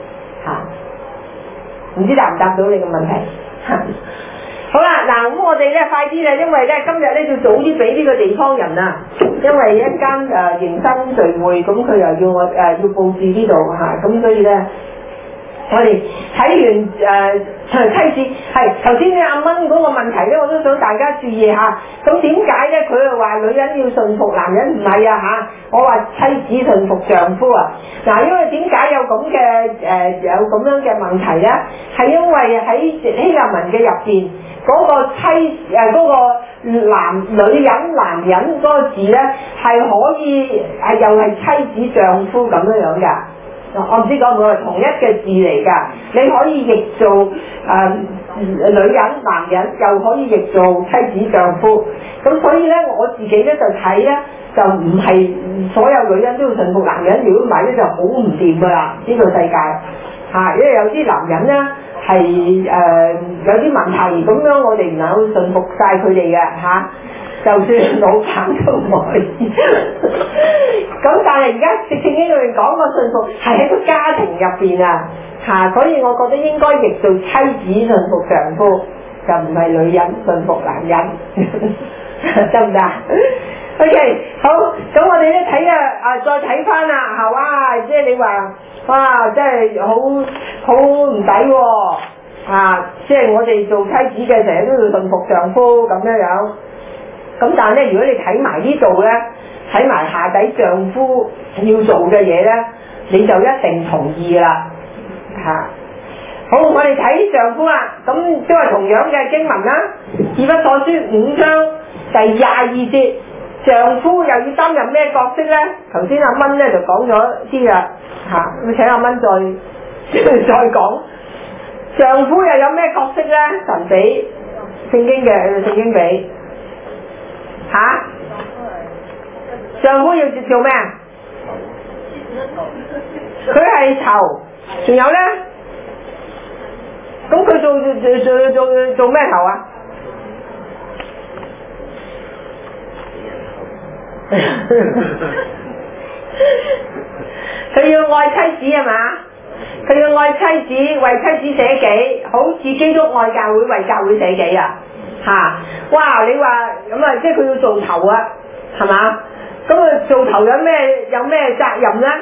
唔知答唔答到你嘅問題？好啦，嗱，咁我哋咧快啲啦，因為咧今日咧要早啲俾呢個地方人啊，因為一間迎新聚會，咁佢又要我要佈置呢度嚇，咁所以咧我哋睇完妻子係頭先阿蚊嗰個問題咧，我都想大家注意下。咁點解咧？佢又話女人要順服男人，唔係啊嚇！我話妻子順服丈夫啊。嗱，因為點解有咁嘅有咁樣嘅問題咧？係因為喺希臘文嘅入邊嗰個嗰個女人男人嗰個字咧係可以又係妻子丈夫咁樣㗎。我唔知講唔講係同一嘅字嚟㗎，你可以譯做女人男人，又可以譯做妻子丈夫。咁所以咧，我自己咧就睇咧，就唔係所有女人都要順服男人，如果唔係咧就好唔掂㗎啦，呢個世界嚇，因為有啲男人咧係有啲問題咁樣，我哋唔能夠順服晒佢哋嘅嚇。咁就算老闆都唔可以。咁但係而家聖經裏面講個信服係喺個家庭入邊啊，所以我覺得應該譯做妻子信服丈夫，就唔係女人信服男人，得唔得？OK， 好，咁我哋咧睇再睇翻啦，係哇，即係你話哇，真係好唔抵喎，即係我哋做妻子嘅成日都要順服丈夫咁樣。咁但係咧，如果你睇埋呢度咧，睇埋下底丈夫要做嘅嘢咧，你就一定同意啦，好，我哋睇丈夫啦，咁都係同樣嘅經文啦，以弗所書5章第22節。丈夫又要擔任咩角色咧？頭先阿蚊咧就講咗啲啦，咁請阿蚊再講。丈夫又有咩角色咧？神俾聖經俾丈夫要做咩啊？佢係頭，仲有咧？咁佢做咩頭啊？佢要愛妻子係嘛？佢要愛妻子，為妻子捨己，好似基督愛教會，為教會捨己啊！哇！你話咁啊，即係佢要做頭啊，係嘛？咁做頭有咩責任咧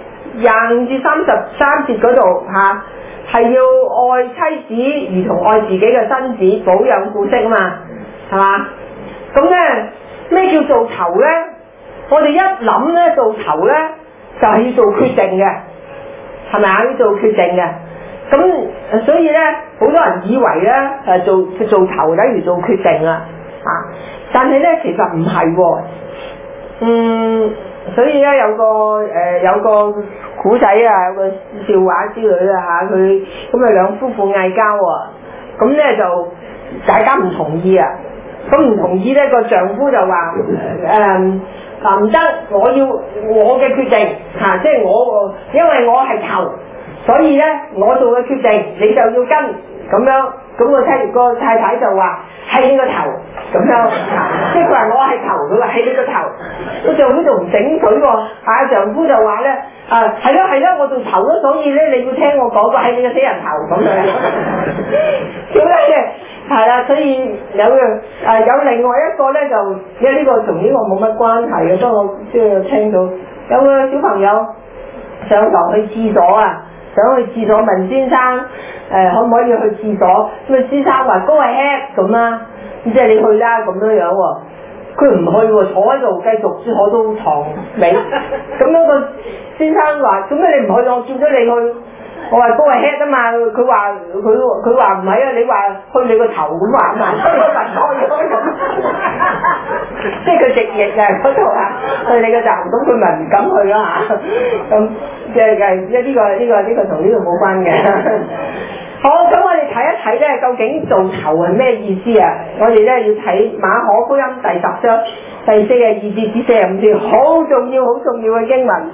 ？25至33節嗰度係要愛妻子如同愛自己嘅身子，保養顧惜啊嘛，係嘛？咁咧咩叫做頭咧？我哋一諗咧做頭咧就係要做決定嘅，係咪啊？要做決定嘅，咁所以咧好多人以為咧做頭等於做決定啊，但係咧其實唔係喎，所以咧有個古仔啊，有個笑話之類啊佢咁兩夫婦嗌交喎，咁咧就大家唔同意啊，咁唔同意咧個丈夫就話唔得，我要我嘅決定即係因為我係頭，所以咧我做嘅決定你就要跟咁樣。咁個太太就話係你個頭咁樣，即係佢話我係頭，佢話係你個頭，個丈夫就唔整佢喎，丈夫就話咧係咯，我做頭咯，所以咧你要聽我講個係你個死人頭咁樣。咁咧係啦，所以有另外一個咧就，因為呢個同呢個冇乜關係嘅，所以我即係聽到有個小朋友上堂去廁所啊。想去廁所問先生可唔可以去廁所？咁先生話go ahead咁啦，即係你去啦咁樣喎。佢唔去喎，坐喺度繼續坐到床尾。咁樣個先生話：做咩你唔去？我叫咗你去。我話go ahead啊嘛。佢話唔係啊，你話去你個頭咁話啊嘛，所以我問多咗咁。即係佢直譯啊嗰度去你個頭，咁佢咪唔敢去咯咁。即係呢個同呢度冇關嘅。好，咁我哋睇一睇咧，究竟做頭係咩意思啊？我哋咧要睇馬可福音第10章第42節至45節，好重要嘅經文。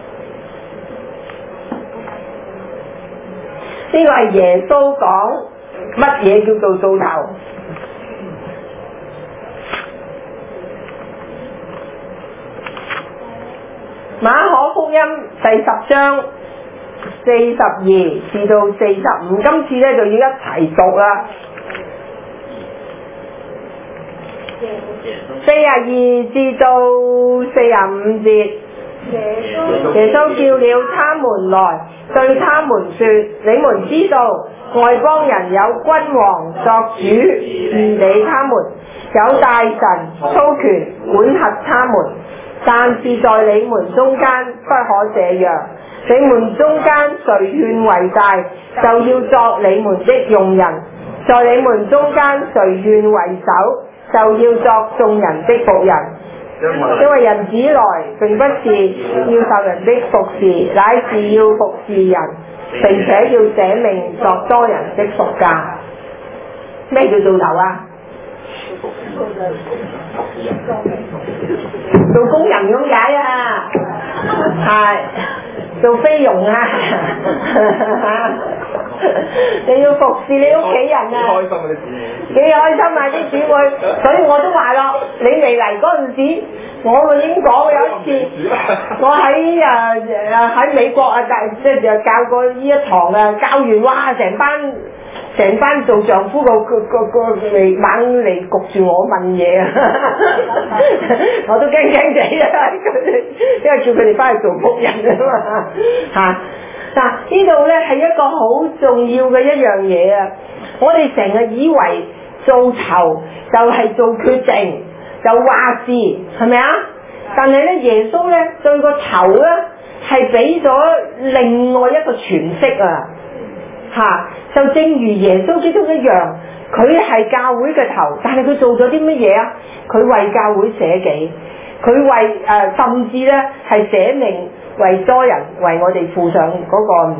呢個係耶穌講乜嘢叫做做頭。馬可福音第10章42至到45，今次咧就要一齊讀啦。42至到45節，耶穌叫了他們來，對他們說：你們知道外邦人有君王作主治理他們，有大臣操權管轄他們。但是在你們中間不可這樣，你們中間誰願為大，就要作你們的用人；在你們中間誰願為首，就要作眾人的僕人。因為人子來並不是要受人的服侍，乃是要服侍人，並且要捨命作多人的贖價。咩叫做頭啊？做工人咁解啊，係做菲傭啊， 你要服侍你屋企人啊！ 開心嗰啲姊妹， 幾開心啊啲姊妹，所以我都話咯，你未嚟嗰陣時，我已經講有一次，我喺美國啊，即係教過呢一堂啊，教完哇，成班做丈夫個嚟猛嚟焗住我問嘢啊，我都驚驚地啊，因為叫佢哋翻去做僕人啊嘛嚇。嗱，呢度咧係一個好重要嘅一樣嘢啊！我哋成日以為做頭就係做決定，就話事，係咪啊？但係咧，耶穌咧對個頭咧係俾咗另外一個詮釋啊！嚇，就正如耶穌基督一樣，佢係教會嘅頭，但係佢做咗啲乜嘢啊？佢為教會捨己，佢為甚至咧係捨命。為多人為我哋付上嗰個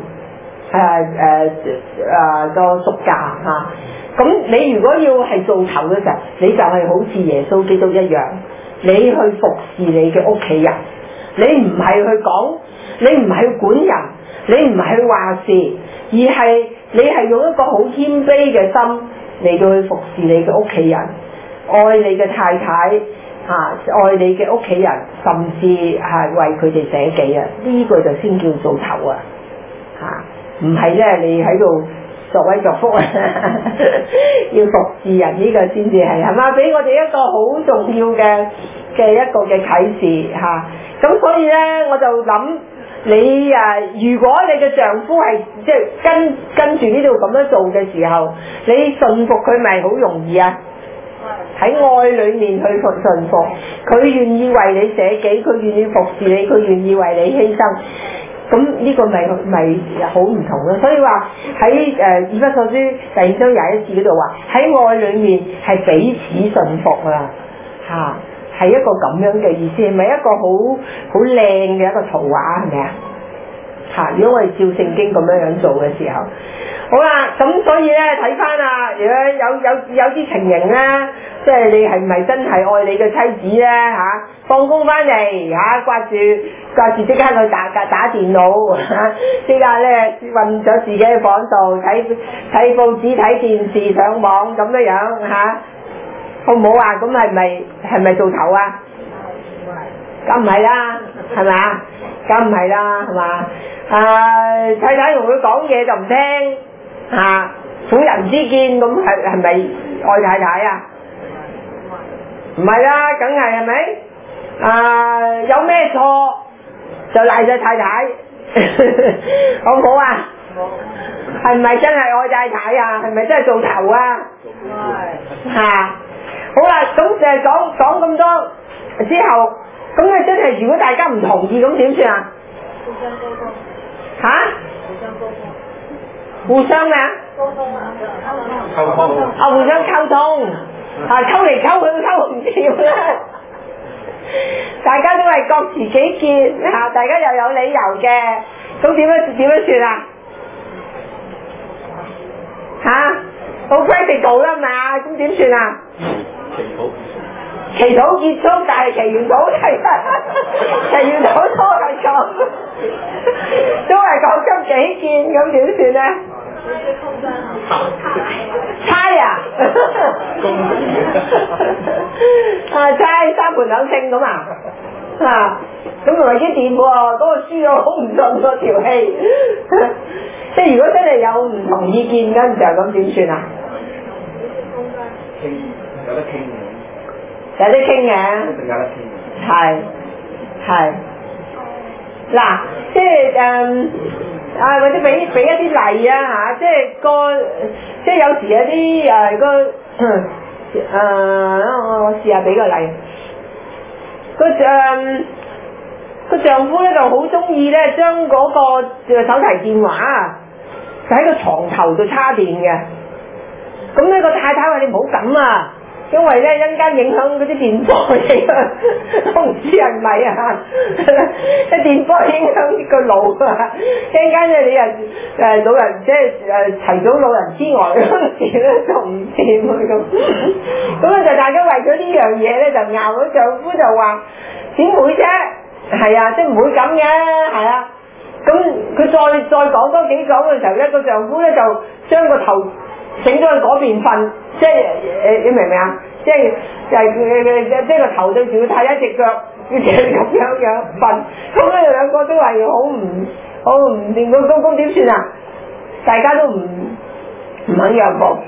個贖價嚇，咁你如果要係做頭嘅時候，你就係好似耶穌基督一樣，你去服侍你嘅屋企人，你唔係去講，你唔係去管人，你唔係去話事，而係你係用一個好謙卑嘅心嚟到去服侍你嘅屋企人，愛你嘅太太。愛你嘅屋企人，甚至係為佢哋捨己啊！呢個就先叫做頭啊！唔係咧，你喺度作威作福啊！要服侍人呢個先至係嘛？俾我哋一個好重要嘅一個嘅啟示嚇。咁所以咧，我就諗你如果你嘅丈夫係即係跟住呢度咁樣做嘅時候，你順服佢咪好容易啊？喺愛裏面去順服，佢願意為你捨己，佢願意服侍你，佢願意為你犧牲，咁呢個咪好唔同咯。所以話喺以弗所書第2章21節嗰度話，喺愛裏面係彼此順服啊，係一個咁樣嘅意思，係咪一個好靚嘅一個圖畫係咪啊？如果我哋照聖經咁樣做嘅時候，好啦，咁所以咧睇翻啊，如果有啲情形咧，即係你係唔係真係愛你嘅妻子咧放工翻嚟掛住即刻去打電腦即刻咧混咗自己嘅房度睇報紙、睇電視、上網咁樣好唔好啊？咁係咪做頭啊？咁唔係啦，係咪啊？咁唔係啦，係嘛？太太同佢講嘢就唔聽，婦人之見，咁係咪愛太太啊？唔係啦，梗係咪？有咩錯就賴晒太太，好唔好啊？係唔係真係愛太太啊？係咪真係做頭啊？好啦，咁就係講咁多之後，咁你真係如果大家唔同意，咁點算啊？互相溝通。互相咩啊？溝通。互相溝通。溝嚟溝去都溝唔掂啦。大家都係各持己見，大家又有理由嘅，咁點樣算啊？好 practical 啦嘛，咁點算啊？祈禱結束，但係祈完禱都係各執己見，咁點算咧？猜啊！猜三盤兩勝咁啊！咁同埋啲電喎，嗰個輸咗好唔順嗰條氣，即係如果真係有唔同意見嗰陣時候，咁點算啊？有得傾嘅，一定有得傾嘅，係嗱，即係或者俾一啲例啊即係有時有啲我試下俾個例，個丈夫咧就好中意咧將嗰個手提電話就喺個床頭度插電嘅，咁呢個太太話你唔好咁啊！因為咧一陣間影響嗰啲電波嘅，我唔知係咪啊？啲電波影響個腦啊！一陣間咧你老人即係提早老人痴呆嗰陣時咧就唔掂啊咁。咁就大家為咗呢樣嘢咧就拗，咗丈夫就話點會啫？係啊，即係唔會咁嘅，係啊。 咁佢再講多幾講嘅時候咧，個丈夫咧就將個頭整咗去嗰邊瞓，即係你明唔明啊？即係個頭對住佢太太隻腳，要咁樣瞓，咁咧兩個都係好唔掂，咁點算啊？大家都唔肯讓步。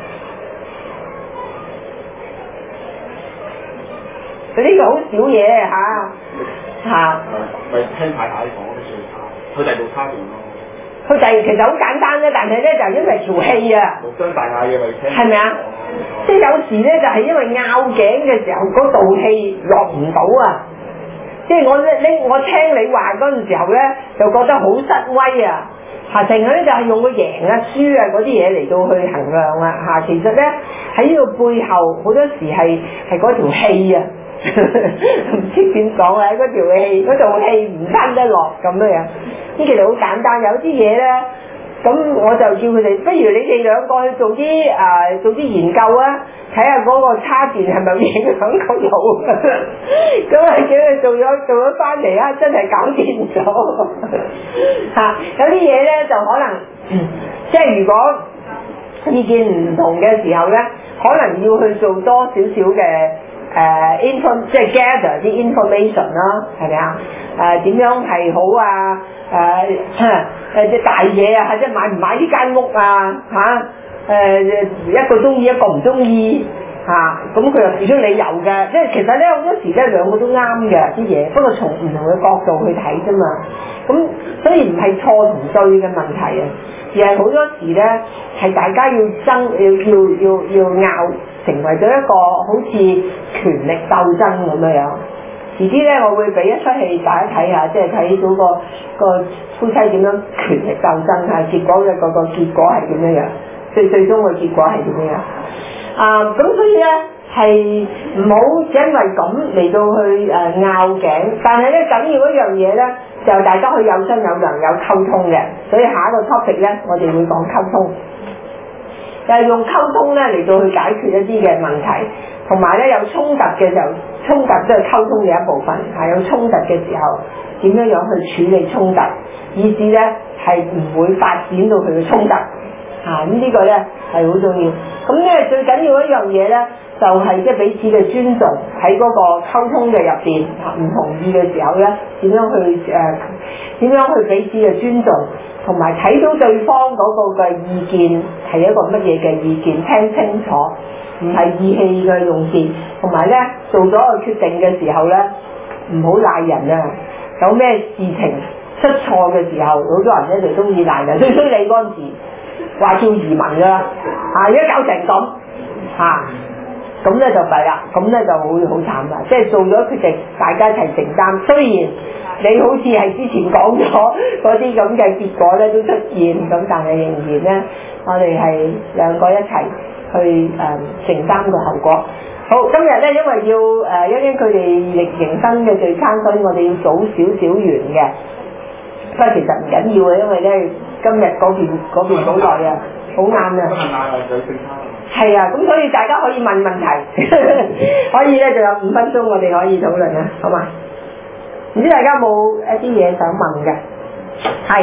呢個好少嘢嚇。 咪聽太太講啲最差，佢第二度差點咯。 佢其實好簡單啫，但係咧就因為條氣啊， 無傷大雅嘅咪聽。 係咪啊？即係有時咧就係因為拗頸嘅時候嗰道氣落唔到啊！即係我聽你話嗰陣時候咧，就覺得好失威啊！成日咧就係用個贏啊輸啊嗰啲嘢嚟到去衡量啊！其實咧喺呢個背後好多時係嗰條氣啊！唔知點講啊！嗰道氣唔吞得落咁樣，咁其實好簡單。有啲嘢咧，咁我就叫佢哋，不如你哋兩個去做啲研究啊，睇下嗰個叉電係咪影響個腦。咁啊叫佢做咗翻嚟啊，真係搞掂咗。有啲嘢咧就可能，即係如果意見唔同嘅時候咧，可能要去做多少少嘅。即係 gather 啲 information 啦，係咪啊？點樣係好啊？隻大嘢啊，即係買唔買呢間屋啊？一個中意一個唔中意咁佢又提出理由嘅，即係其實咧好多時咧兩個都啱嘅啲嘢，不過從唔同嘅角度去睇啫嘛。咁所以唔係錯同對嘅問題啊，而係好多時咧係大家要爭要拗。成為咗一個好似權力鬥爭咁樣，遲啲咧我會俾一出戲大家睇下，即係睇到個夫妻點樣權力鬥爭結果嘅個結果係點樣，最終嘅結果係點樣咁所以咧係唔好因為咁嚟到去拗頸，但係咧緊要一樣嘢咧就大家可以有商有量有溝通嘅，所以下一個 topic 咧我哋會講溝通。就係用溝通咧嚟到去解決一啲嘅問題，同埋咧有衝突嘅時候，衝突都係溝通嘅一部分。有衝突嘅時候，點樣去處理衝突，以至咧係唔會發展到佢嘅衝突。咁呢個咧係好重要。咁咧最緊要一樣嘢咧，就係即係彼此嘅尊重喺嗰個溝通嘅入邊。唔同意嘅時候咧，點樣去彼此嘅尊重。同埋睇到對方嗰個嘅意見係一個乜嘢嘅意見，聽清楚，唔係意氣嘅用事。同埋咧做咗個決定嘅時候咧，唔好賴人啊！有咩事情出錯嘅時候，好多人咧就中意賴人。最衰你嗰陣時話叫移民㗎啦，而家搞成咁咁咧就弊啦，咁咧就會好慘啦。即係做咗決定，大家一齊承擔。雖然你好似係之前講咗嗰啲咁嘅結果咧都出現，咁但係仍然咧，我哋係兩個一齊去承擔個後果。好，今日咧因為要因佢哋逆迎新嘅聚餐，所以我哋要早少少完嘅。不過其實唔緊要嘅，因為咧今日嗰邊好耐啊，好晏啊。係啊，咁所以大家可以問問題，可以咧就有5分鐘我哋可以討論啊，好嘛？唔知大家有冇一啲嘢想問嘅？係，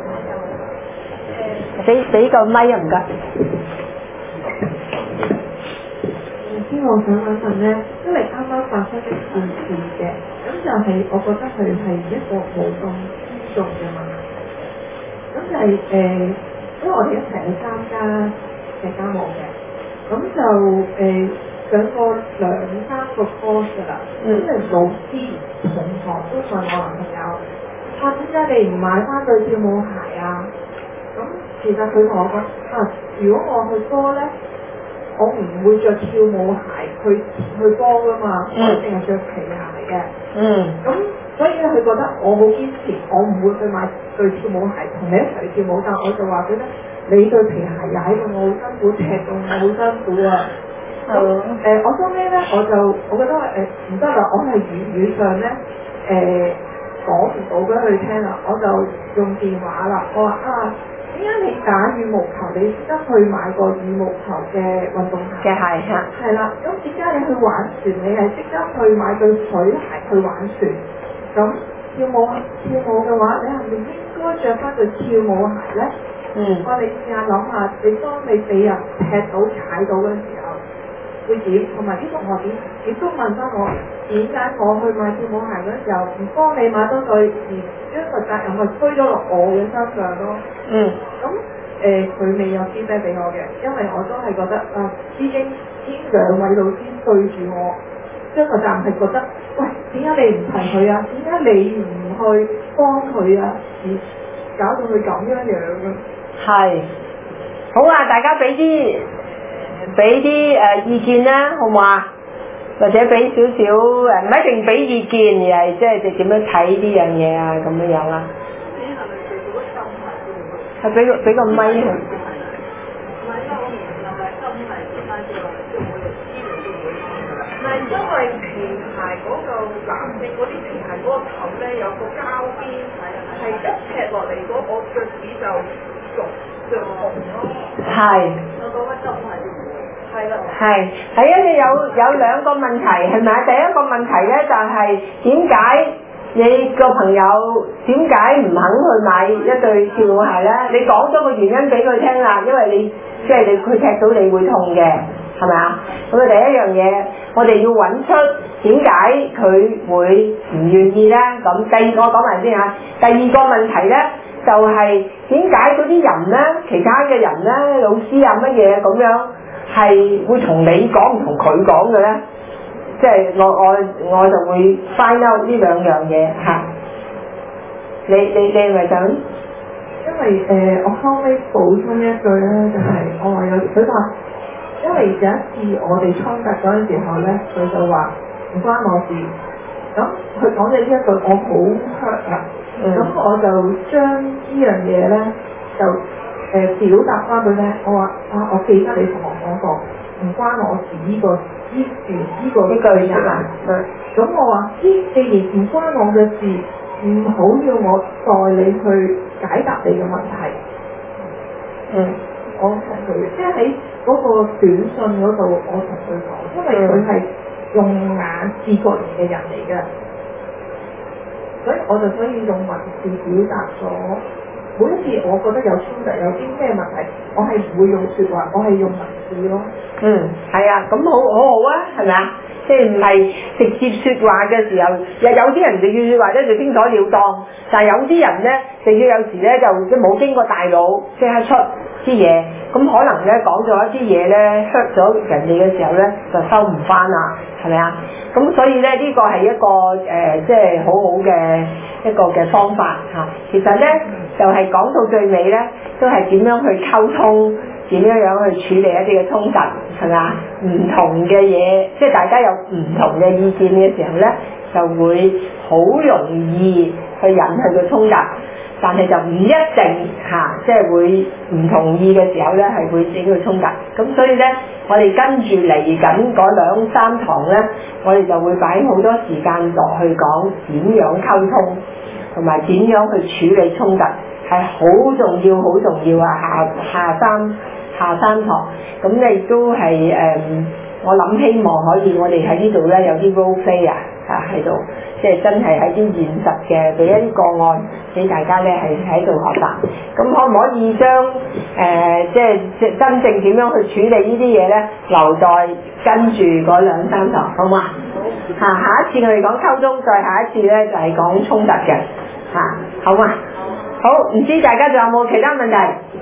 俾個咪啊，唔該。 先我想問問咧，因為啱啱發生嘅事嘅，咁就係我覺得佢係一個冇咁尊重嘅問題。咁就係因為我哋一齊去參加社交舞嘅。咁就上過2-3個 course 㗎啦，咁老師同學都問我男朋友，點解你唔買翻對跳舞鞋啊？咁其實佢同我講如果我去波咧，我唔會着跳舞鞋去波㗎嘛，我一定係着皮鞋嘅。咁所以咧，佢覺得我好堅持，我唔會去買對跳舞鞋同你一齊跳舞，但我就話佢咧。你對皮鞋踩到我好辛苦，踢到我好辛苦啊！我收尾咧，我覺得唔得啦，我係語上咧講唔到俾佢聽啦，我就用電話啦。我話點解你打羽毛球你即刻去買個羽毛球嘅運動鞋？嘅鞋嚇。係啦，咁點解你去玩船你係即刻去買對水鞋去玩船？咁跳舞嘅話，你係咪應該着翻對跳舞鞋咧？我哋試下諗下，當你俾人踢到踩到嘅時候會點？同埋啲同學亦都問翻我，點解我去買跳舞鞋嗰時候唔幫你買多對，而將個責任去推咗落我嘅身上咯？咁佢未有 feedback 俾我嘅，因為我都係覺得已經兩位老師對住我，將個責任係覺得，喂，點解你唔提佢啊？點解你唔去幫佢啊？而搞到佢咁樣嘅。係， 好啊！大家俾啲意見啦，好唔好啊？或者俾少少唔一定俾意見，而係即係你點樣睇呢樣嘢啊？咁樣啦。係俾個咪佢。 唔係因為皮鞋嗰個男性嗰啲皮鞋嗰個頭咧有個膠邊，係一劈落嚟嗰我腳趾就着紅咯。係。我講緊真係係啦。 係啊！你有兩個問題係咪啊？第一個問題咧就係點解你個朋友點解唔肯去買一對跳舞鞋咧？你講咗個原因俾佢聽啦，因為你即係佢踢到你會痛嘅。係咪啊？咁啊，第一樣嘢，我哋要揾出點解佢會唔願意咧？咁第二個講埋先嚇。第二個問題咧，就係點解嗰啲人咧，其他嘅人咧，老師啊乜嘢咁樣，係會同你講唔同佢講嘅咧？即係我就會 find out 呢兩樣嘢嚇。你係咪想？ 因為我後尾補充一句咧，就係我話有佢話。因為有一次我哋衝突嗰陣時候咧，佢就話唔關我事。咁佢講咗呢一句，我好 hurt 啊。咁我就將呢樣嘢咧，就表達翻俾咧。我話我記得你同我講過，唔關我事呢句嘢啊。咁我話既然唔關我嘅事，唔好要我代你去解答你嘅問題。我同佢即係喺嗰個短信嗰度，我同佢講，因為佢係用眼視覺型嘅人嚟嘅，所以我就可以用文字表達咗。每一次我覺得有衝突，有啲咩問題，我係唔會用説話，我係用文字咯。 係啊，咁好啊，係咪啊？即係唔係直接説話嘅時候，有啲人就要説話咧就清楚了當，但係有啲人咧就要有時咧就即冇經過大腦即刻出啲嘢，咁可能咧講咗一啲嘢咧 hurt 咗人哋嘅時候咧就收唔翻啦，係咪啊？咁所以咧呢個係一個即係好好嘅一個嘅方法嚇。其實咧就係講到最尾咧都係點樣去溝通。點樣去處理一啲嘅衝突係咪啊？唔同嘅嘢，即係大家有唔同嘅意見嘅時候咧，就會好容易去引起個衝突，但係就唔一定即係會唔同意嘅時候咧，係會整個衝突。咁所以咧，我哋跟住嚟緊嗰2-3堂咧，我哋就會擺好多時間落去講點樣溝通，同埋點樣去處理衝突，係好重要，好重要啊！下三堂，咁你都係我諗希望可以，我哋喺呢度咧有啲 role play 喺度，即係真係喺啲現實嘅俾一啲個案俾大家咧係喺度學習。咁可唔可以將即係真正點樣去處理呢啲嘢咧，留待跟住嗰2-3堂，好嘛？下一次我哋講溝通，再下一次咧就係講衝突嘅好嘛？好，唔知大家仲有冇其他問題？